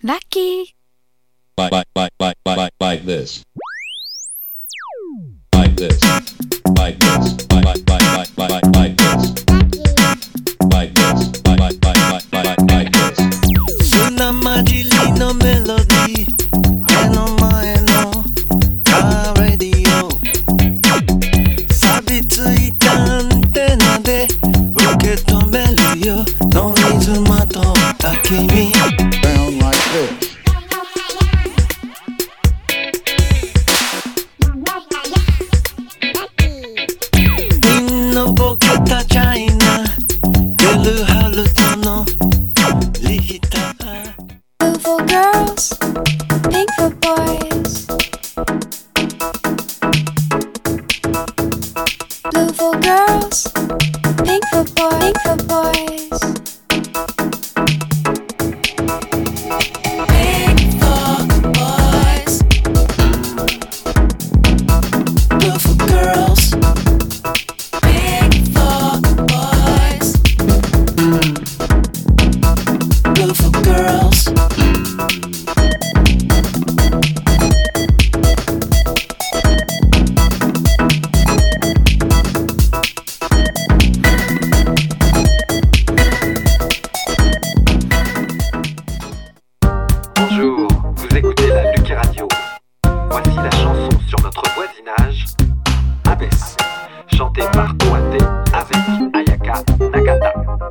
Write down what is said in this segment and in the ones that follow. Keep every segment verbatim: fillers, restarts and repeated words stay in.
Lucky. Like, like, like, like, like, like, like this. Like this. Like this. Like, like, like, like, like, like, like this. Like this. Like, like, like, like, like, like, like this. 砂混じりのメロディー、目の前のカーレディオ、錆びついたアンテナで受け止めるよ、ノイズまとった君。 Sound like this. みんなボケたチャイナ、ゲルハルトのリヒター。 Blue for girls, pink for boys. Blue for girls, pink for boys, pink for boys. Pink for boys. Blue for girls, Pink for boys. blue for girls. Bonjour, vous écoutez la Lucky Radio. Voici la chanson sur notre voisinage, Abbesse, chantée par Kouate avec Ayaka Nagata.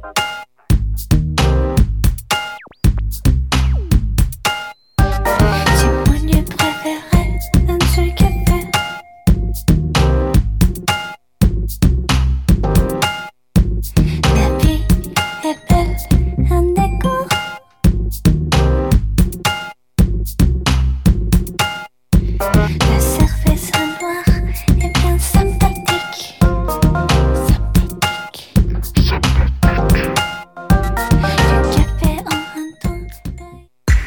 C'est mon lieu préféré, un seul café. La vie est belle, un décor. La surface en noir est bien sympathique. Sympathique. Du café en un ton d'œil.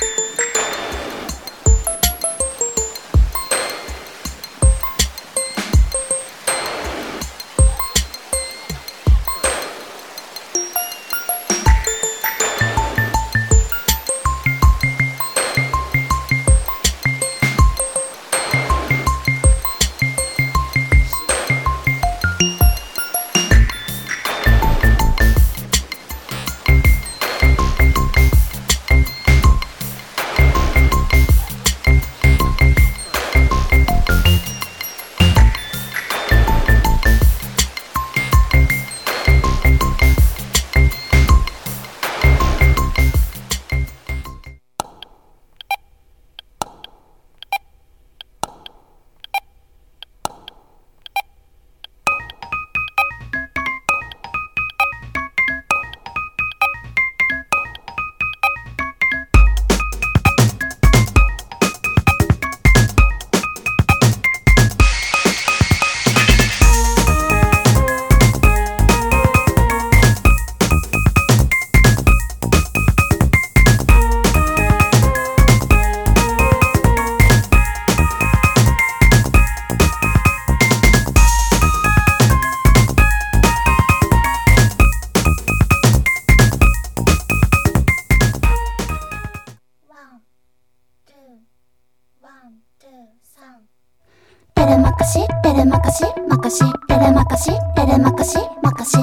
Telemakashi, telemakashi, makashi, telemakashi, telemakashi, makashi.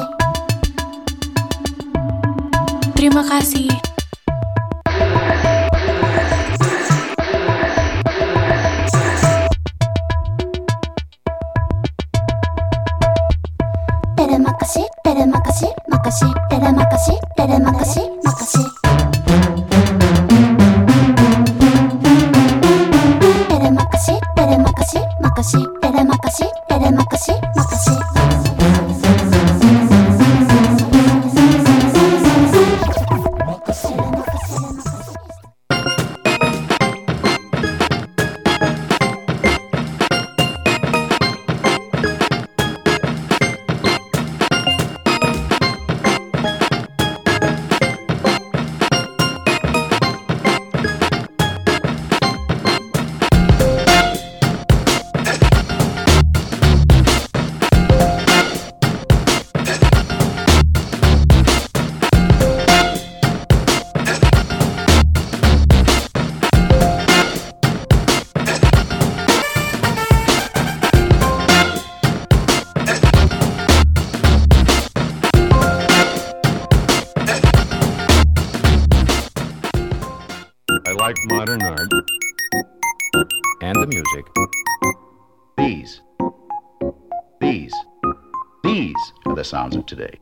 Terima kasih. Telemakashi, telemakashi, makashi, telemakashi, telemakashi, makashi. Telemakashi, telemakashi, makashi, telemakashi, telemakashi, makashi. Makashi. like modern art and the music. These, these, these are the sounds of today.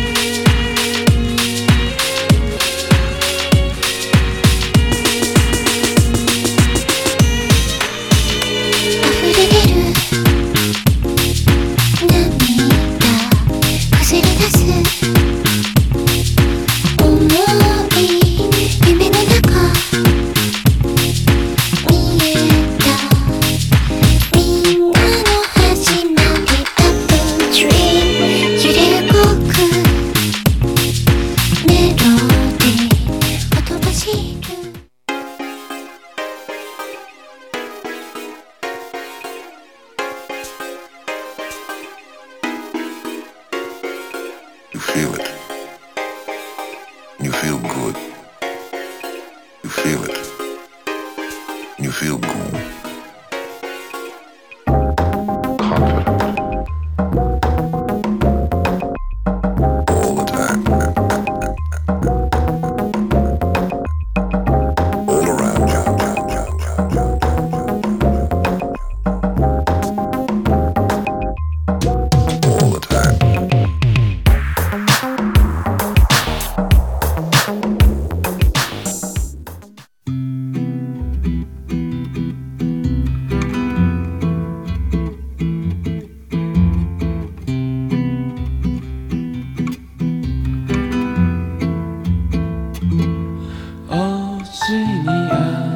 You feel it. You feel good. You feel it. You feel cool. Confident. All the time. All around you. All the time. Oh,是你啊。